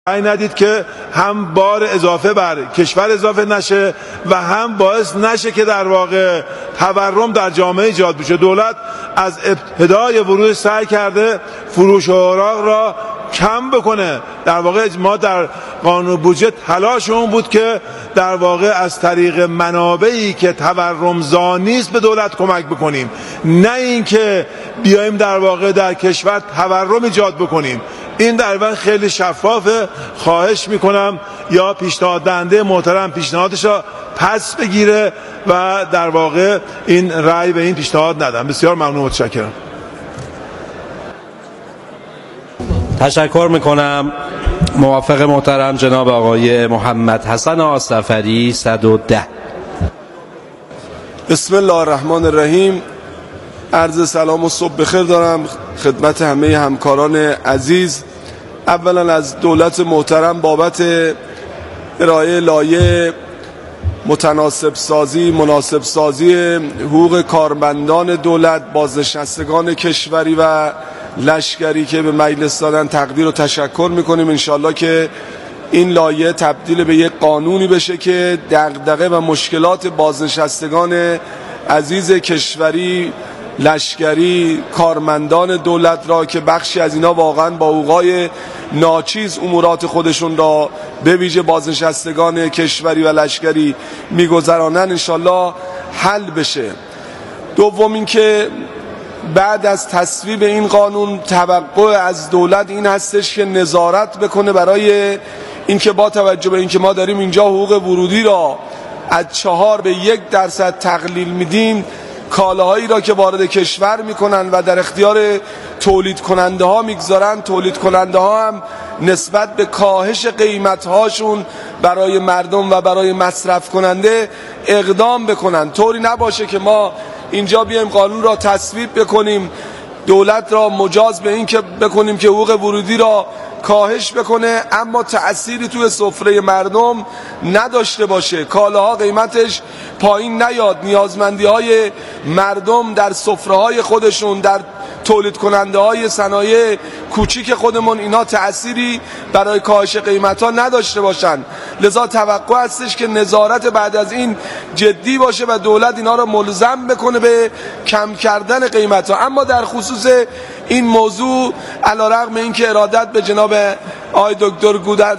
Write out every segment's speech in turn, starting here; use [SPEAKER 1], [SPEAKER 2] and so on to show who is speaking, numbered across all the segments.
[SPEAKER 1] رأی ندید که هم بار اضافه بر کشور اضافه نشه و هم باعث نشه که در واقع تورم در جامعه ایجاد بشه. دولت از ابتدای ورود سعی کرده فروش اوراق را کم بکنه. در واقع ما در قانون بودجه تلاش اون بود که در واقع از طریق منابعی که تورم زا نیست به دولت کمک بکنیم، نه اینکه بیایم در واقع در کشور تورم ایجاد بکنیم. این در واقع خیلی شفافه. خواهش میکنم یا پیشنهاد دهنده محترم پیشنهادش را پس بگیره و در واقع این رأی به این پیشنهاد ندم. بسیار ممنون، متشکرم.
[SPEAKER 2] تشکر میکنم. موافق محترم جناب آقای محمد حسن آصفری 110.
[SPEAKER 3] بسم الله الرحمن الرحیم. عرض سلام و صبح بخیر دارم خدمت همه همکاران عزیز. اولا از دولت محترم بابت ارائه لایحه مناسب سازی حقوق کارمندان دولت، بازنشستگان کشوری و لشکری که به مجلس دادن تقدیر و تشکر میکنیم. انشالله که این لایحه تبدیل به یک قانونی بشه که دغدغه و مشکلات بازنشستگان عزیز کشوری، لشکری، کارمندان دولت را که بخشی از اینا واقعا با حقوقای ناچیز امورات خودشون را به ویژه بازنشستگان کشوری و لشکری میگذرانن انشالله حل بشه. دوم اینکه بعد از تصویب این قانون توقع از دولت این هستش که نظارت بکنه برای اینکه با توجه به اینکه ما داریم اینجا حقوق ورودی را از 4 به 1% تقلیل میدیم، کالاهایی را که وارد کشور میکنن و در اختیار تولید کننده ها میگذارن، تولید کننده ها هم نسبت به کاهش قیمت هاشون برای مردم و برای مصرف کننده اقدام بکنن. طوری نباشه که ما اینجا بیایم قانون را تصویب بکنیم، دولت را مجاز به این که بکنیم که حقوق ورودی را کاهش بکنه اما تأثیری توی سفره مردم نداشته باشه، کالاها قیمتش پایین نیاد، نیازمندی های مردم در سفره های خودشون، در تولید کننده های صنایع کوچیک خودمون اینا تأثیری برای کاهش قیمت ها نداشته باشن. لذا توقع هستش که نظارت بعد از این جدی باشه و دولت اینا رو ملزم بکنه به کم کردن قیمت ها. اما در خصوص این موضوع علیرغم اینکه ارادت به جناب آقای دکتر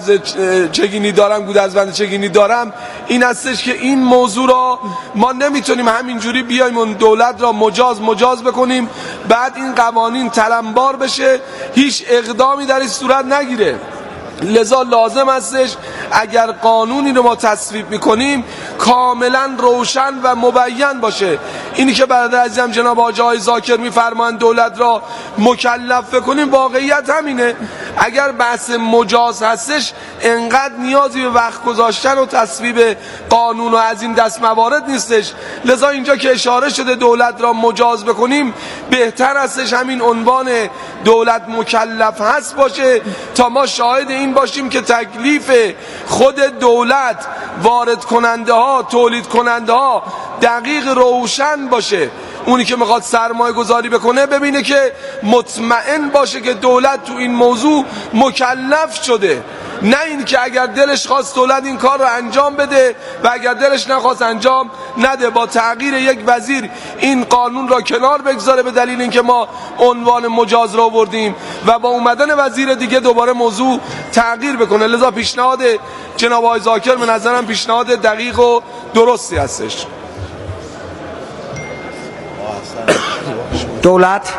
[SPEAKER 3] گودرزوند چگینی دارم، این هستش که این موضوع را ما نمیتونیم همینجوری بیایم اون دولت را مجاز بکنیم بعد این قوانین تلمبار بشه هیچ اقدامی در این صورت نگیره. لذا لازم هستش اگر قانونی رو ما تصویب میکنیم کاملا روشن و مبین باشه. اینی که برادر عزیزم جناب آقای ذاکر میفرمایند دولت را مکلف کنیم، واقعیت همینه. اگر بحث مجاز هستش انقدر نیازی به وقت گذاشتن و تصویب قانون و از این دست موارد نیستش. لذا اینجا که اشاره شده دولت را مجاز بکنیم بهتر هستش همین عنوان دولت مکلف هست باشه تا ما شاهد این باشیم که تکلیف خود دولت، وارد کننده ها، تولید کننده ها دقیق روشن باشه. اونی که میخواد سرمایه گذاری بکنه ببینه که مطمئن باشه که دولت تو این موضوع مکلف شده، نه این که اگر دلش خواست دولت این کار رو انجام بده و اگر دلش نخواست انجام نده، با تغییر یک وزیر این قانون را کنار بگذاره به دلیل اینکه ما عنوان مجاز را آوردیم و با اومدن وزیر دیگه دوباره موضوع تغییر بکنه. لذا پیشنهاد جناب آقای ذاکر به نظرم پیشنهاد دقیق و درستی هستش.
[SPEAKER 4] دولت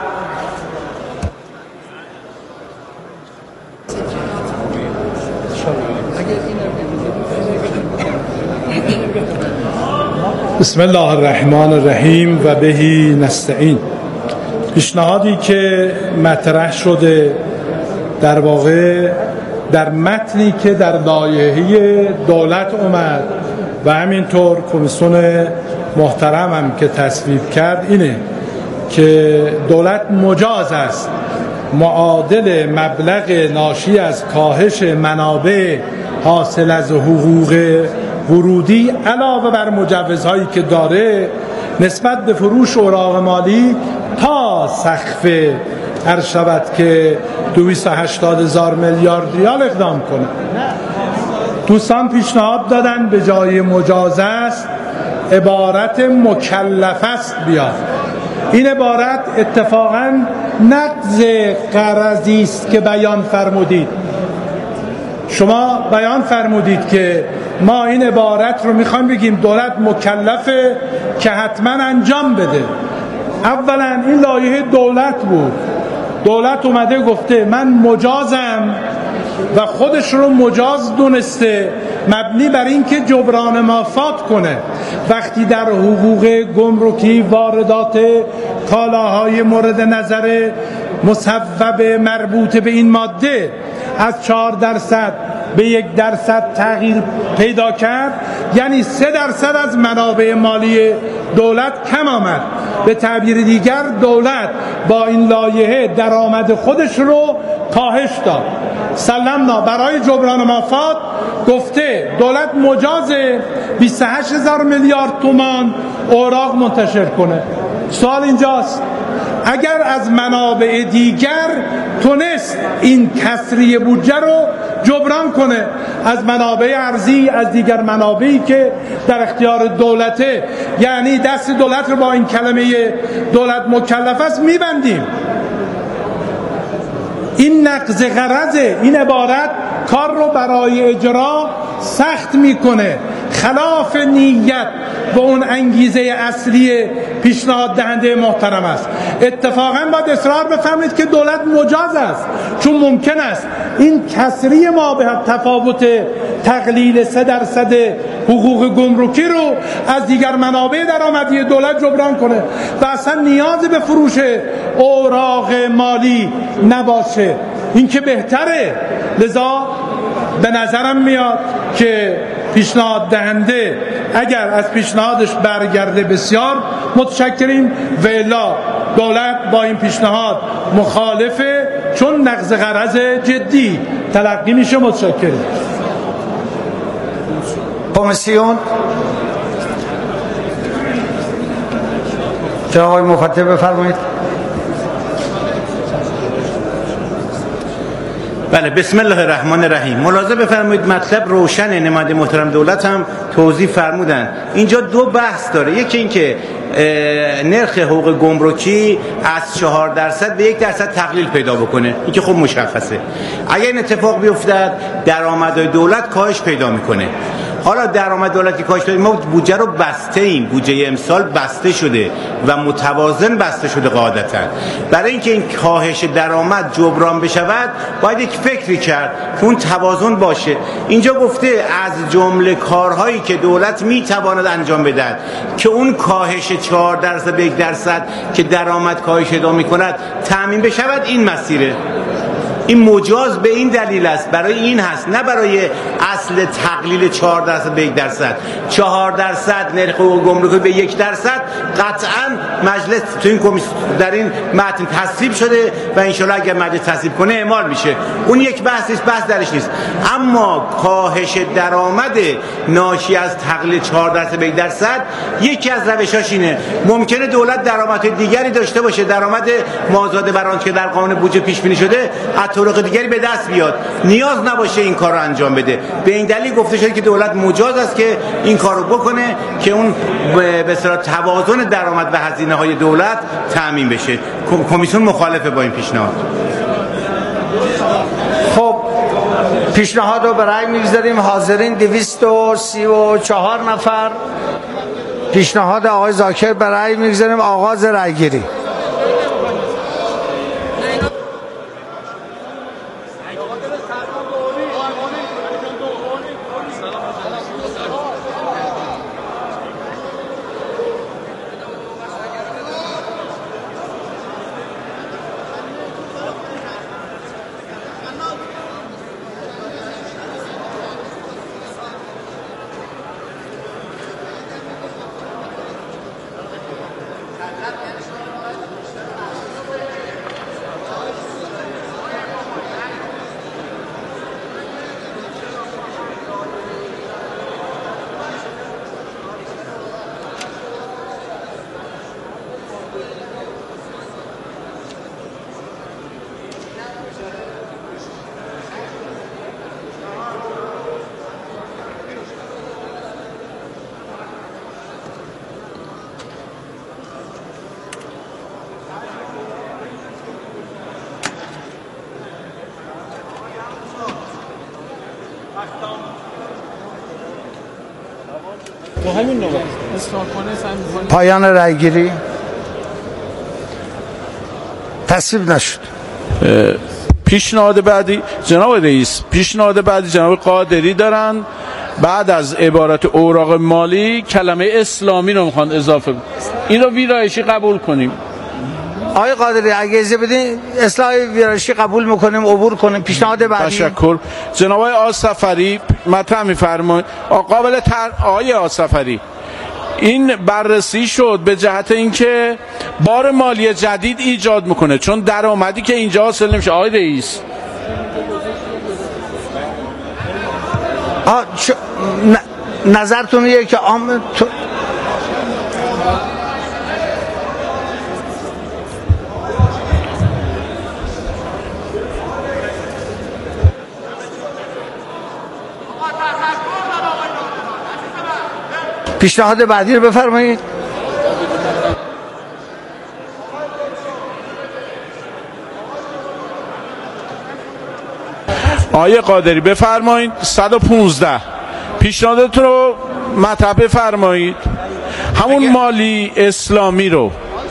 [SPEAKER 5] بسم الله الرحمن الرحیم و بهی نستعین. پیشنهادی که مطرح شده در واقع در متنی که در لایحه دولت اومد و همینطور کمیسیون محترم هم که تصویب کرد اینه که دولت مجاز است معادل مبلغ ناشی از کاهش منابع حاصل از حقوق ورودی علاوه بر مجوزهایی که داره نسبت به فروش اوراق مالی تا سقف عرض شود که 280,000 میلیارد ریال اقدام کنه. دوستان پیشنهاد دادن به جای مجاز است عبارت مکلف است بیاد. این عبارت اتفاقاً نقض غرضی است که بیان فرمودید. شما بیان فرمودید که ما این عبارت رو میخوایم بگیم دولت مکلفه که حتما انجام بده. اولا این لایحه دولت بود، دولت اومده گفته من مجازم و خودش رو مجاز دونسته مبنی بر این که جبران مافات کنه. وقتی در حقوق گمرکی واردات کالاهای مورد نظر مصوب مربوط به این ماده از 4% به 1% تغییر پیدا کرد، یعنی 3% از منابع مالی دولت کم آمد. به تعبیر دیگر دولت با این لایحه درآمد خودش رو کاهش داد. سلمنا برای جبران مافات گفته دولت مجازه 28,000 میلیارد تومان اوراق منتشر کنه. سوال اینجاست اگر از منابع دیگر تونست این کسری بودجه رو جبران کنه، از منابع ارضی، از دیگر منابعی که در اختیار دولته، یعنی دست دولت رو با این کلمه دولت مکلف است میبندیم. این نقض غرضه. این عبارت کار رو برای اجرا سخت میکنه، خلاف نیت و اون انگیزه اصلی پیشنهاد دهنده محترم است. اتفاقا باید اصرار بفرمایید که دولت مجاز است، چون ممکن است این کسری ما به تفاوت تقلیل 3% حقوق گمرکی رو از دیگر منابع درآمدی دولت جبران کنه و اصلا نیاز به فروش اوراق مالی نباشه. این که بهتره. لذا به نظرم میاد که پیشنهاد دهنده اگر از پیشنهادش برگرده بسیار متشکریم، و الا دولت با این پیشنهاد مخالفه، چون نقض غرض جدی تلقی میشه. متشکریم.
[SPEAKER 4] کمیسیون جناب آقای مفتح بفرمایید.
[SPEAKER 6] بله، بسم الله الرحمن الرحیم. ملاحظه بفرمایید مطلب روشن. نماینده محترم دولت هم توضیح فرمودن. اینجا دو بحث داره. یکی این که نرخ حقوق گمرکی از 4% به 1% تقلیل پیدا بکنه، این که خب مشخصه. اگر این اتفاق بیفتد درآمدهای دولت کاهش پیدا میکنه. حالا درآمد دولتی کاهش پیدا، ما بودجه رو بسته ایم، بودجه امسال بسته شده و متوازن بسته شده قاعدتاً. برای اینکه این کاهش درآمد جبران بشود باید یک فکری کرد که اون توازن باشه. اینجا گفته از جمله کارهایی که دولت میتواند انجام بدهد که اون کاهش 4% به 1% که درآمد کاهش پیدا میکند تامین بشود، این مسیره. این مجاز به این دلیل است، برای این هست، نه برای اصل تقلیل 4% به 1%. 4% نرخ گمرکی به 1% قطعاً مجلس تو این کمیسیون در این متن تصویب شده و انشالله اگر مجلس تصویب کنه اعمال میشه. اون یک بحث است، بحث درش نیست. اما کاهش درآمد ناشی از تقلیل 4% به 1% یکی از روشاش اینه. ممکنه دولت درآمد دیگری داشته باشه، درآمد مازاد بر آنچه که در قانون بودجه پیش بینی شده طرق دیگری به دست بیاد، نیاز نباشه این کار رو انجام بده. به این دلیل گفته شده که دولت مجاز است که این کار رو بکنه که اون به اصطلاح توازن درآمد و هزینه های دولت تامین بشه. کمیسیون مخالفه با این پیشنهاد.
[SPEAKER 4] خب پیشنهاد رو به رأی میگذاریم. حاضرین 234 نفر. پیشنهاد آقای ذاکر به رأی میگذاریم. آغاز رأی گیری. پایان رأیگیری تصویب نشد.
[SPEAKER 7] پیشنهاد بعدی جناب رئیس، پیشنهاد بعدی جناب قادری دارن بعد از عبارت اوراق مالی کلمه اسلامی رو میخوان اضافه کنن. این رو ویرایشی قبول کنیم.
[SPEAKER 4] آقای قادری اگه اجازه بدین اصلاح ویرایشی قبول میکنیم، عبور کنیم. پیشنهاد بعدی.
[SPEAKER 7] تشکر. جناب آقای آصفری مطرح میفرمایید. آقای آصفری این بررسی شد به جهت اینکه بار مالی جدید ایجاد میکنه، چون درآمدی که اینجا حاصل نمیشه. آقای رئیس
[SPEAKER 4] نظرتون اینه که پیشنهاد بعدی رو بفرمایید.
[SPEAKER 7] آقای قادری بفرمایید. 115 پیشنهادتون رو مطرح بفرمایید. همون مالی اسلامی رو.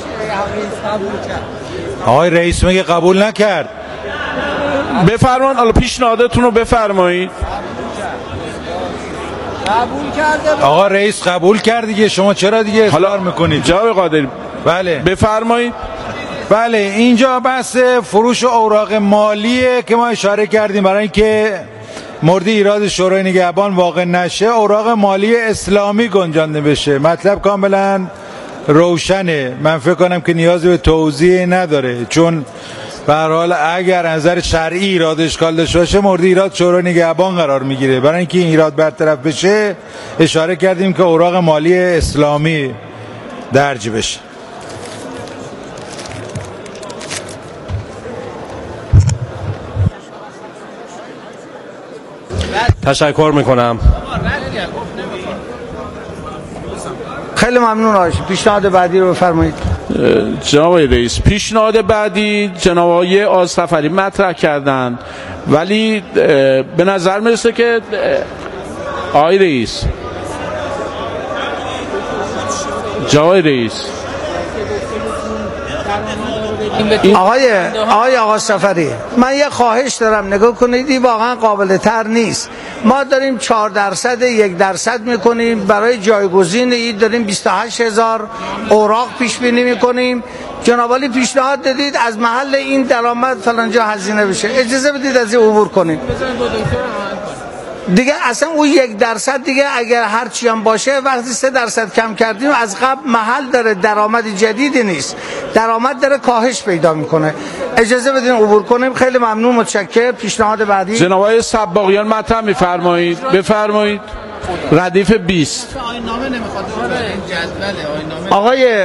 [SPEAKER 8] آقای رئیس میگه قبول نکرد.
[SPEAKER 7] بفرمایید. حالا پیشنهادتون رو بفرمایید.
[SPEAKER 8] قبول کرده. آقا رئیس قبول کرد دیگه، شما چرا دیگه اصرار میکنید؟
[SPEAKER 7] جناب قادری
[SPEAKER 8] بله
[SPEAKER 7] بفرمایید.
[SPEAKER 8] بله اینجا بحث فروش اوراق مالیه که ما اشاره کردیم برای اینکه مورد ایراد شورای نگهبان واقع نشه اوراق مالی اسلامی گنجانده بشه. مطلب کاملا روشنه. من فکر کنم که نیازی به توضیح نداره، چون به هر حال اگر نظر شرعی ایراد اشکال داشته باشه مورد ایراد شورای نگهبان قرار میگیره. برای اینکه این ایراد برطرف بشه اشاره کردیم که اوراق مالی اسلامی درج بشه.
[SPEAKER 2] تشکر میکنم.
[SPEAKER 4] خیلی ممنون. آقای پیشنهاد بعدی رو بفرمایید.
[SPEAKER 7] جناب رئیس پیشنهاد بعدی جناب آقای آصفری مطرح کردن، ولی به نظر میرسه که آقای رئیس
[SPEAKER 4] آقای آقا صفری، من یه خواهش دارم نگاه کنید، این واقعا قابل تر نیست. ما داریم 4% 1% میکنیم برای جایگزین این، داریم 28,000 اوراق پیش بینی میکنیم. جناب عالی پیشنهاد دادید از محل این درآمد فلانجا هزینه بشه. اجازه بدید از این عبور کنیم دیگه. اصلا اون 1% دیگه اگر هرچی هم باشه وقتی 3% کم کردیم از قبل محل داره، درآمد جدیدی نیست، درآمد داره کاهش پیدا میکنه. اجازه بدین عبور کنیم. خیلی ممنون، متشکرم. پیشنهاد بعدی
[SPEAKER 7] جناب آقای صباغیان مطرح میفرمایید. بفرمایید. ردیف 20.
[SPEAKER 4] آقای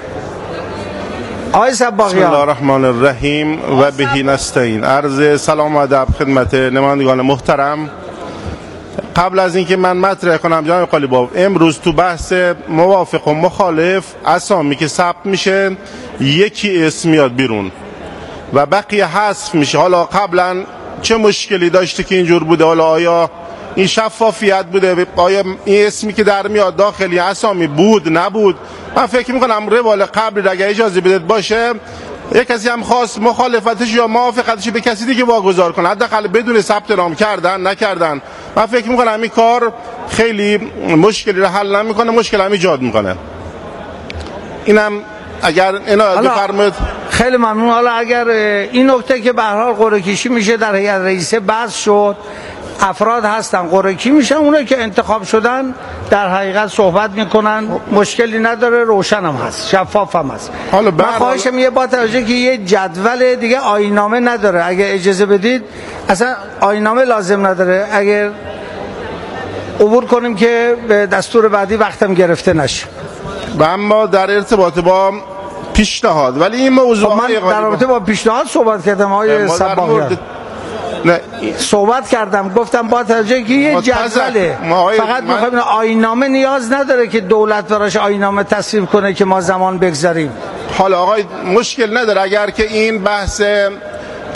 [SPEAKER 4] صباغیان.
[SPEAKER 9] بسم الله الرحمن الرحیم و بهی نستعین. عرض سلام و ادب خدمت نمایندگان محترم. قبل از اینکه من مطرح کنم جناب قالیباف، امروز تو بحث موافق و مخالف اسامی که ثبت میشه یکی اسم میاد بیرون و بقیه حذف میشه. حالا قبلا چه مشکلی داشته که اینجور بوده؟ حالا آیا این شفافیت بوده؟ آیا این اسمی که در میاد داخلی اسامی بود نبود؟ من فکر میکنم روال قبلی اگر اجازه بدید باشه یک کسی هم خواست مخالفتش یا موافقتش به کسی دیگه واگذار کنه، حداقل بدون ثبت نام کردن نکردن. من فکر میکنم این کار خیلی مشکلی رو حل نمیکنه، مشکل هم ایجاد میکنه. اینم اگر عنایت بفرمایید.
[SPEAKER 4] خیلی ممنون. حالا اگر این نکته که به هر حال قرعه کشی میشه در هیئت رئیسه بحث شد، افراد هستن قرعه کشی میشن، اونایی که انتخاب شدن در حقیقت صحبت میکنن، مشکلی نداره، روشن هم هست، شفاف هم هست.
[SPEAKER 9] حالا
[SPEAKER 4] من خواهشم یه با توجه که یه جدول دیگه آیین‌نامه نداره، اگه اجازه بدید اصلا آیین‌نامه لازم نداره، اگر عبور کنیم که به دستور بعدی وقتم گرفته نشه.
[SPEAKER 9] و اما در ارتباط با پیشنهاد، ولی این موضوع
[SPEAKER 4] من در رابطه با پیشنهاد صحبت کردم آقای صباغیان. صحبت کردم، گفتم با توجه که یه جدوله، فقط میخوایم آیین‌نامه نیاز نداره که دولت براش آیین‌نامه تصویب کنه که ما زمان بگذاریم.
[SPEAKER 9] حالا آقای مشکل نداره اگر که این بحث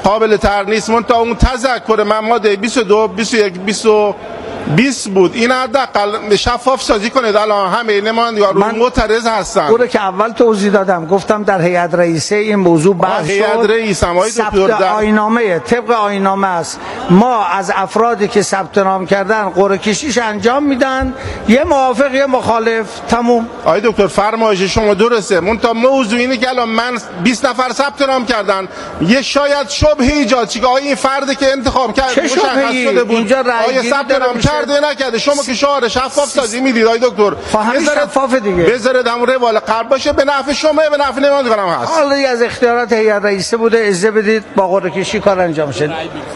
[SPEAKER 9] قابل تر نیست. من تا اون تذکر من ماده 22 21 20 بود، این حداقل شفاف سازی کنید. الان همه نمایندگان رو معترض هستن.
[SPEAKER 4] اون که اول توضیح دادم، گفتم در هیئت رئیسه این موضوع بحث شد.
[SPEAKER 9] هیئت رئیسه هم
[SPEAKER 4] ثبت آیین‌نامه طبق آیین‌نامه است. ما از افرادی که ثبت نام کردن قرعه کشیش انجام میدن، یه موافق یه مخالف، تموم.
[SPEAKER 9] آقای دکتر فرمایش شما درسته، منتها موضوع اینه که الان من 20 نفر ثبت نام کردن، یه شاید شبهه ایجاد شه که آقا این فردی که انتخاب کرد مشخص شده بود آیا ثبت نام کرده نکرده. شما که شعار شفاف سازی میدید آقای دکتر،
[SPEAKER 4] شفاف دیگه
[SPEAKER 9] بذارید همون روال قرب باشه، به نفع شما به نفع نمایندگان هم هست.
[SPEAKER 4] حالا از اختیارات هیئت رئیسه بوده، اجازه بدید با قرعه کشی کار انجام شه.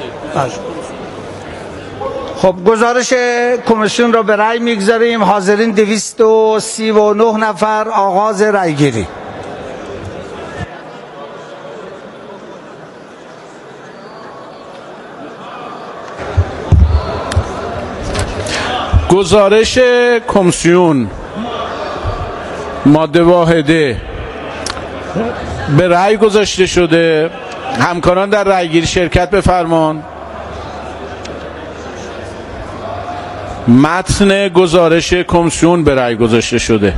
[SPEAKER 4] خب گزارش کمیسیون رو به رأی میگذاریم. حاضرین 239 نفر. آغاز رأی گیری.
[SPEAKER 7] گزارش کمیسیون ماده واحده به رأی گذاشته شده. همکاران در رأیگیری شرکت بفرمان. متن گزارش کمیسیون به رأی گذاشته شده.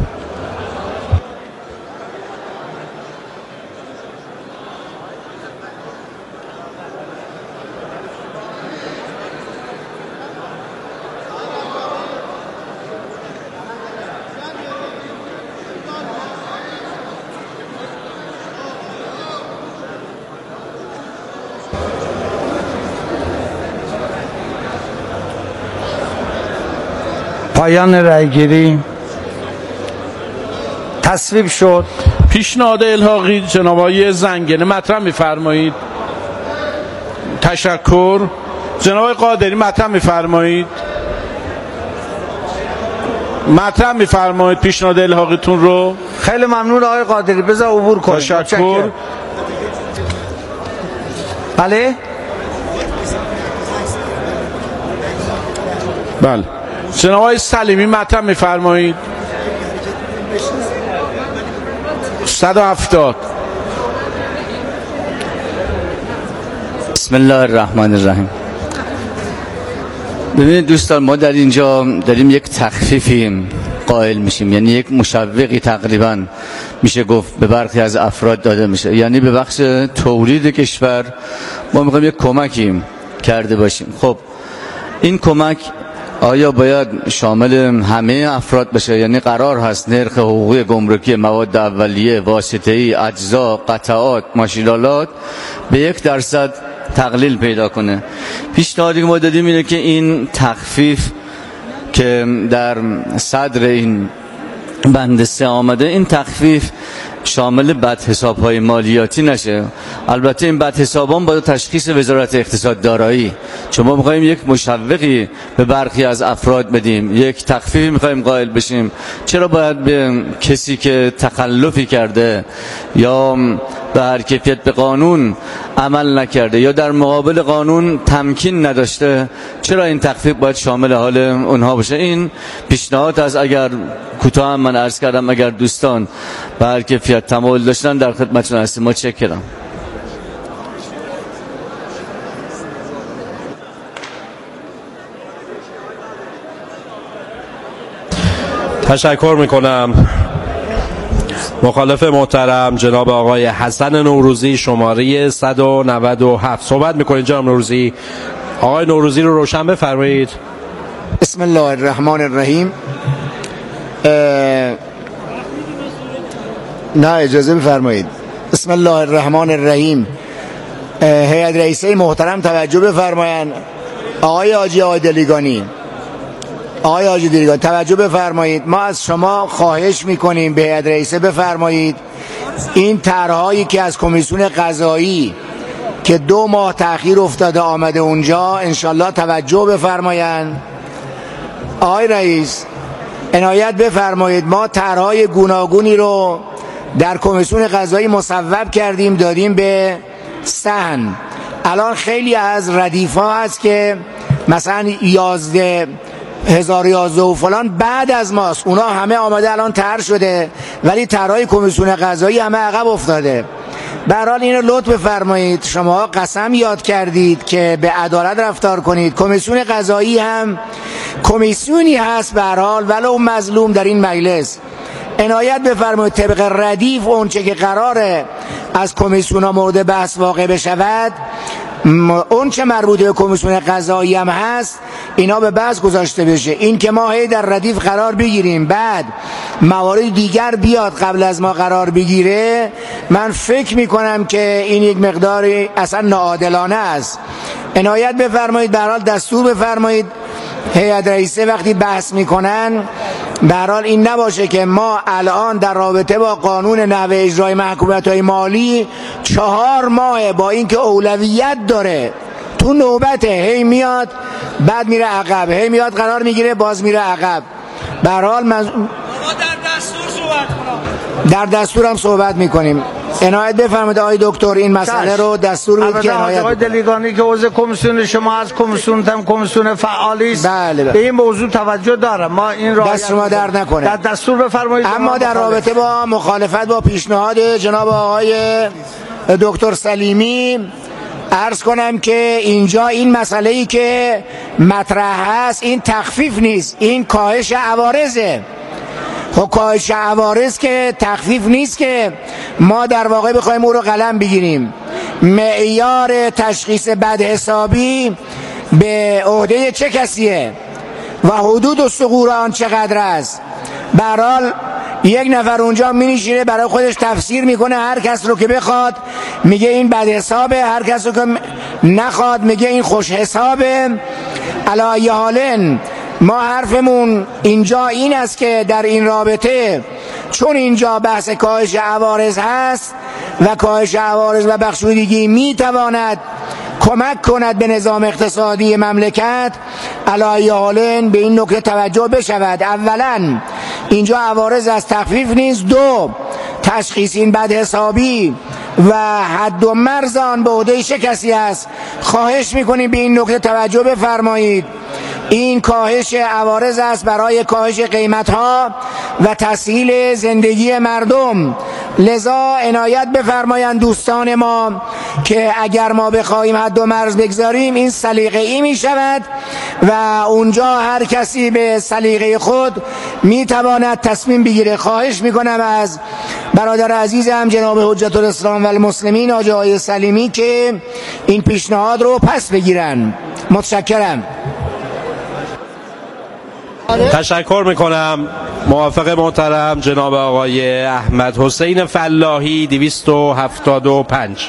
[SPEAKER 4] پایان رأیگیری. تصویب شد.
[SPEAKER 7] پیشنهاد الحاقی جناب آقای زنگنه مطرح می‌فرمایید. تشکر. جناب آقای قادری مطرح می‌فرمایید. مطرح می‌فرمایید پیشنهاد الحاقیتون رو.
[SPEAKER 4] خیلی ممنون آقای قادری، بذار عبور کنید.
[SPEAKER 7] تشکر.
[SPEAKER 4] بله
[SPEAKER 7] بله. جناب آقای سلیمی مطرح می‌فرمایید. 170.
[SPEAKER 10] بسم الله الرحمن الرحیم. ببینید دوستان، ما در اینجا داریم یک تخفیفی قائل میشیم، یعنی یک مشوقی تقریبا میشه گفت به برخی از افراد داده میشه. یعنی به بخش تولید کشور ما میخوایم یک کمکی کرده باشیم. خب این کمک آیا باید شامل همه افراد بشه؟ یعنی قرار هست نرخ حقوقی گمرکی مواد اولیه، واسطه‌ای، اجزا، قطعات، ماشین‌آلات به 1% تقلیل پیدا کنه. پیشنهادی که ما دادیم اینه که این تخفیف که در صدر این بند 3 آمده، این تخفیف شامل بدحساب‌های مالیاتی نشه. البته این بدحسابان با تشخیص وزارت اقتصاد دارایی، چون ما می‌خوایم یک مشوقی به برخی از افراد بدیم، یک تخفیفی می‌خوایم قائل بشیم. چرا باید به کسی که تخلفی کرده یا به هر کیفیت به قانون عمل نکرده یا در مقابل قانون تمکین نداشته، چرا این تخفیف باید شامل حال اونها باشه؟ این پیشنهاد از، اگر کوتاه هم من عرض کردم، اگر دوستان به هر کیفیت تمایل داشتن در خدمتتون هستیم. متشکرم.
[SPEAKER 2] تشکر میکنم. مخالف محترم جناب آقای حسن نوروزی، شماره 197. صحبت میکنید جناب نوروزی. آقای نوروزی رو روشن بفرمایید.
[SPEAKER 11] بسم الله الرحمن الرحیم. نه اجازه بفرمایید. بسم الله الرحمن الرحیم. هیئت رئیسه محترم توجه بفرمایند. آقای حاجی دلیگانی توجه بفرمایید. ما از شما خواهش میکنیم، به هیئت رئیسه بفرمایید این طرح‌هایی که از کمیسیون قضایی که 2 ماه تأخیر افتاده آمده اونجا، انشالله توجه بفرمایند. آقای رئیس عنایت بفرمایید، ما طرح‌های گوناگونی رو در کمیسیون قضایی مصوب کردیم، دادیم به صحن. الان خیلی از ردیف‌ها هست که مثلا 1011 و فلان بعد از ماست، اونا همه آمده الان طرح شده، ولی طرح‌های کمیسیون قضایی همه عقب افتاده. به هر حال اینو لطف بفرمایید، شما قسم یاد کردید که به عدالت رفتار کنید. کمیسیون قضایی هم کمیسیونی هست به هر حال ولو مظلوم در این مجلس. عنایت بفرمایید طبق ردیف اون چه که قراره از کمیسیون ها مورد بحث واقع بشود، اون چه مربوط به کمیسیون قضایی هم هست اینا به بحث گذاشته بشه. این که ما هی در ردیف قرار بگیریم بعد موارد دیگر بیاد قبل از ما قرار بگیره، من فکر میکنم که این یک مقداری اصلا ناعادلانه است. عنایت بفرمایید، به هر حال دستور بفرمایید هیئت رئیسه وقتی بحث میکنن به هر حال این نباشه که ما الان در رابطه با قانون نحوه اجرای محکومیت‌های مالی 4 ماه با اینکه اولویت داره تو نوبته هی میاد بعد میره عقب، هی میاد قرار میگیره باز میره عقب. به هر حال در دستور هم صحبت میکنیم. عنایت بفرمایید آقای دکتر این مسئله رو دستور بدید که عنایت
[SPEAKER 4] آقای دلیگانی که عضو کمیسیون شما از کمیسیون فعالی است،
[SPEAKER 11] بله.
[SPEAKER 4] به این موضوع توجه دارم. ما این را
[SPEAKER 11] دست شما درد نکنه.
[SPEAKER 4] در دستور بفرمایید.
[SPEAKER 11] اما در رابطه با مخالفت با پیشنهاد جناب آقای دکتر سلیمی عرض کنم که اینجا این مسئله‌ای که مطرح هست این تخفیف نیست، این کاهش عوارضه. خب کاهش عوارض که تخفیف نیست که ما در واقع بخوایم او رو قلم بگیریم. معیار تشخیص بدحسابی به عهده چه کسیه و حدود الثغور آن چقدر است؟ به هر حال یک نفر اونجا مینشینه برای خودش تفسیر میکنه، هر کس رو که بخواد میگه این بدحسابه، هر کس رو که نخواد میگه این خوش حسابه. علی ای حال ما حرفمون اینجا این است که در این رابطه چون اینجا بحث کاهش عوارض هست و کاهش عوارض و بخشودگی میتواند کمک کند به نظام اقتصادی مملکت، علی ای حال به این نکته توجه بشود. اولا اینجا عوارض از تخفیف نیست، 2 تشخیص این بدحسابی و حد و مرز آن به عهده چه کسی است. خواهش میکنیم به این نکته توجه بفرمایید. این کاهش عوارض است برای کاهش قیمت‌ها و تسهیل زندگی مردم. لذا عنایت بفرمایند دوستان ما که اگر ما بخوایم حد و مرز بگذاریم این سلیقه‌ای می شود و اونجا هر کسی به سلیقه خود می تواند تصمیم بگیره. خواهش میکنم از برادر عزیزم جناب حجت الاسلام و المسلمین حاجی آقای سلیمی که این پیشنهاد رو پس بگیرن. متشکرم.
[SPEAKER 2] تشکر میکنم. موافق محترم جناب آقای احمد حسین فلاحی 275.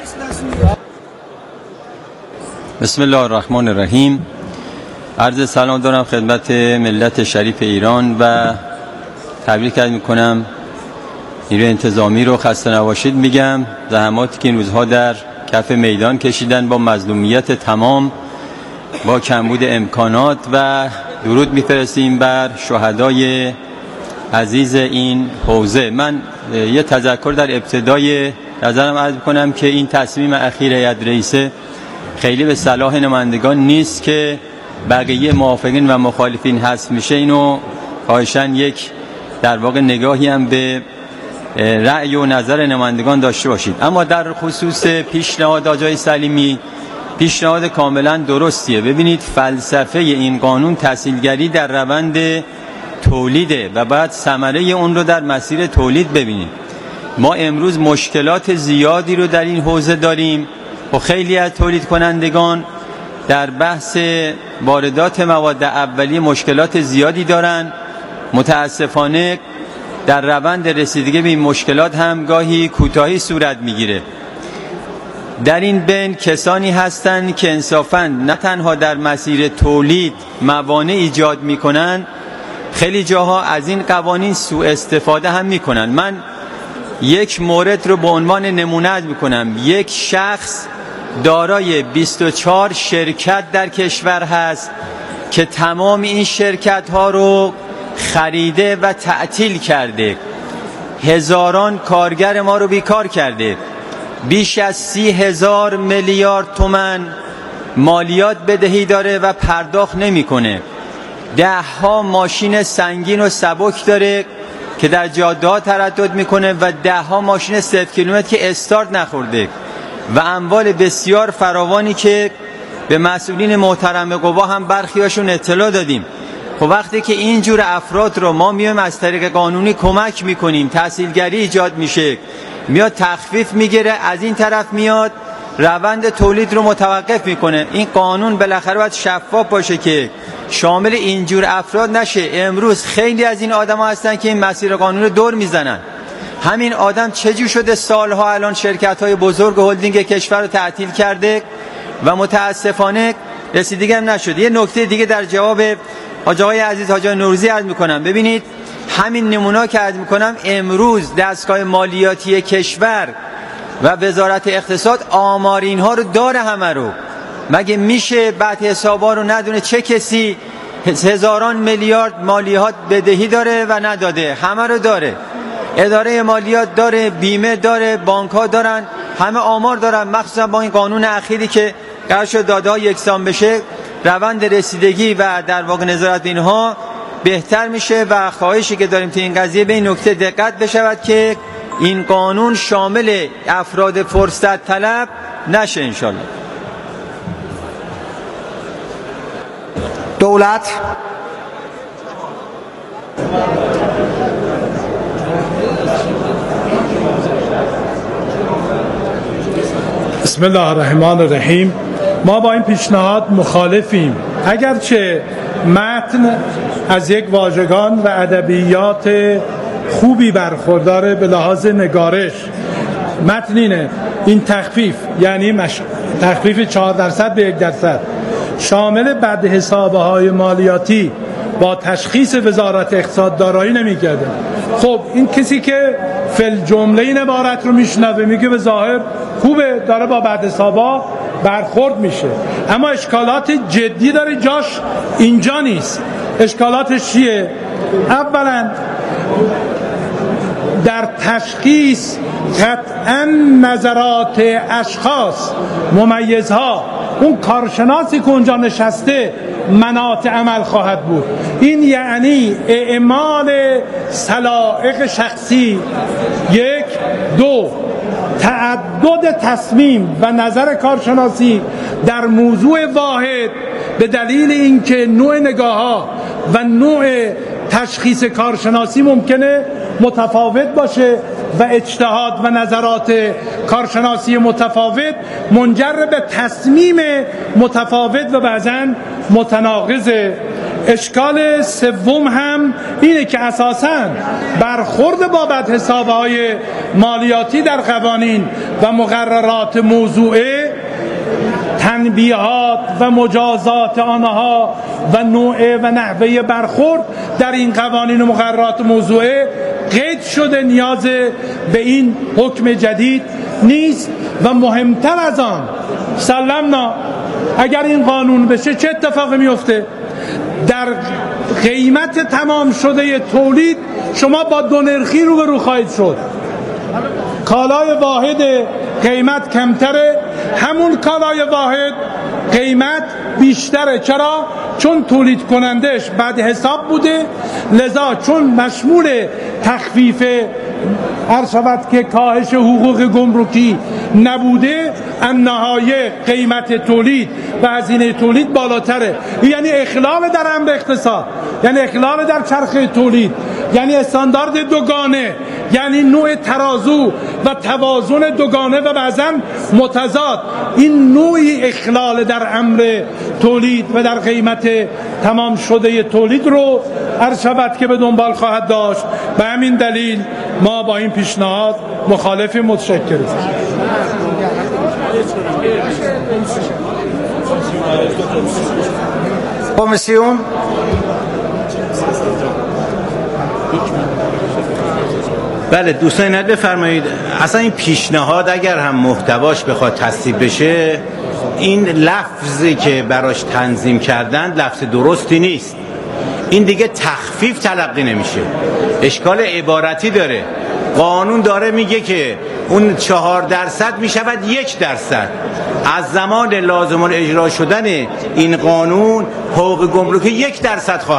[SPEAKER 12] بسم الله الرحمن الرحیم. عرض سلام دارم خدمت ملت شریف ایران و تبریک میکنم نیروی انتظامی رو خسته نباشید میگم. زحماتی که این روزها در کف میدان کشیدن با مظلومیت تمام، با کمبود امکانات و درود میفرستیم بر شهدای عزیز این حوزه. من یه تذکر در ابتدای نظرم عرض کنم که این تصمیم اخیر هیئت رئیسه خیلی به صلاح نمایندگان نیست که بقیه موافقین و مخالفین حذف میشه. اینو خواهشاً یک در واقع نگاهی هم به رأی و نظر نمایندگان داشته باشید. اما در خصوص پیشنهاد آقای سلیمی پیشنهاد کاملا درستیه. ببینید فلسفه این قانون تسهیلگری در روند تولیده و بعد ثمره اون رو در مسیر تولید ببینید. ما امروز مشکلات زیادی رو در این حوزه داریم و خیلی از تولید کنندگان در بحث واردات مواد اولیه مشکلات زیادی دارن. متاسفانه در روند رسیدگی به این مشکلات هم گاهی کوتاهی صورت میگیره. در این بین کسانی هستند که انصافاً نه تنها در مسیر تولید موانع ایجاد میکنن، خیلی جاها از این قوانین سوء استفاده هم میکنن. من یک مورد رو به عنوان نمونه میکنم. یک شخص دارای 24 شرکت در کشور هست که تمام این شرکت ها رو خریده و تعطیل کرده، هزاران کارگر ما رو بیکار کرده، بیش از 30,000 میلیارد تومان مالیات بدهی داره و پرداخت نمیکنه، 10 ها ماشین سنگین و سبک داره که در جاده‌ها تردد میکنه و 10 ماشین 0 کیلومتر که استارت نخورده و اموال بسیار فراوانی که به مسئولین محترم قوا هم برخیاشون اطلاع دادیم. خب وقتی که اینجور افراد رو ما میایم از طریق قانونی کمک میکنیم، تحصیلگری ایجاد میشه، میاد تخفیف میگیره، از این طرف میاد روند تولید رو متوقف میکنه. این قانون بالاخره باید شفاف باشه که شامل اینجور افراد نشه. امروز خیلی از این آدم ها هستن که این مسیر قانون رو دور میزنن. همین آدم چجور شده سالها الان شرکت های بزرگ هلدینگ کشور رو تعطیل کرده و متاسفانه رسیدگی هم نشد. یه نکته دیگه در جواب آقای عزیز حاج نوروزی عرض میکنم. ببینید همین نمونه که عرض میکنم، امروز دستگاه مالیاتی کشور و وزارت اقتصاد آمار اینها رو داره همه رو. مگه میشه بعد حسابا رو ندونه؟ چه کسی هزاران میلیارد مالیات بدهی داره و نداده؟ همه رو داره. اداره مالیات داره، بیمه داره، بانک ها دارن، همه آمار دارن. مخصوصا با این قانون اخیری که قرار شد داده‌ها یکسان بشه، روند رسیدگی و در واقع نظارت اینها بهتر میشه و خواهشی که داریم تو این قضیه به این نکته دقت بشود که این قانون شامل افراد فرصت طلب نشه انشالله.
[SPEAKER 4] دولت
[SPEAKER 5] بسم الله الرحمن الرحیم. ما با این پیشنهاد مخالفیم. اگرچه متن از یک واژگان و ادبیات خوبی برخورداره به لحاظ نگارش، متن اینه: این تخفیف یعنی تخفیف 4% به 1% شامل بدحسابه های مالیاتی با تشخیص وزارت اقتصاد دارایی نمی‌کرده. خب این کسی که فل جمله این عبارت رو میشنوه میگه به ظاهر خوبه، داره با بدحسابا برخورد میشه، اما اشکالات جدی داره، جاش اینجا نیست. اشکالاتش چیه؟ اولا در تشخیص قطعا نظرات اشخاص ممیزها، اون کارشناسی که اونجا نشسته مناط عمل خواهد بود. این یعنی اعمال سلائق شخصی. 1، 2 تعدد تصمیم و نظر کارشناسی در موضوع واحد به دلیل اینکه نوع نگاه‌ها و نوع تشخیص کارشناسی ممکنه متفاوت باشه و اجتهاد و نظرات کارشناسی متفاوت منجر به تصمیم متفاوت و بعضاً متناقضه. اشکال سوم هم اینه که اساساً برخورد با بدحساب‌های مالیاتی در قوانین و مقررات موضوعه، تنبیهات و مجازات آنها و نوع و نحوه برخورد در این قوانین و مقررات موضوعه قید شده، نیاز به این حکم جدید نیست. و مهمتر از آن، سلمنا، اگر این قانون بشه چه اتفاقی میفته؟ در قیمت تمام شده تولید شما با دو نرخی روبرو خواهید شد. کالای واحد قیمت کمتره، همون کالای واحد قیمت بیشتره. چرا؟ چون تولید کنندش بعد حساب بوده، لذا چون مشمول تخفیف شود که کاهش حقوق گمرکی نبوده، النهایه قیمت تولید و هزینه تولید بالاتره. یعنی اخلال در امر اقتصاد، یعنی اخلال در چرخه تولید، یعنی استاندارد دوگانه، یعنی نوع ترازو و توازن دوگانه و بعضاً متضاد. این نوعی اخلال در امر تولید و در قیمت تمام شده تولید رو شود که به دنبال خواهد داشت. به همین دلیل ما با این پیشنهاد مخالف. متشکرم.
[SPEAKER 4] کمیسیون
[SPEAKER 6] بله دوستان ند بفرمایید. اصلا این پیشنهاد اگر هم محتواش بخواد تصویب بشه، این لفظی که براش تنظیم کردن لفظ درستی نیست. این دیگه تخفیف تلقی نمیشه، اشکال عبارتی داره. قانون داره میگه که اون 4% میشود 1%. از زمان لازم اجرا شدن این قانون حقوق گمرکی 1% خواهد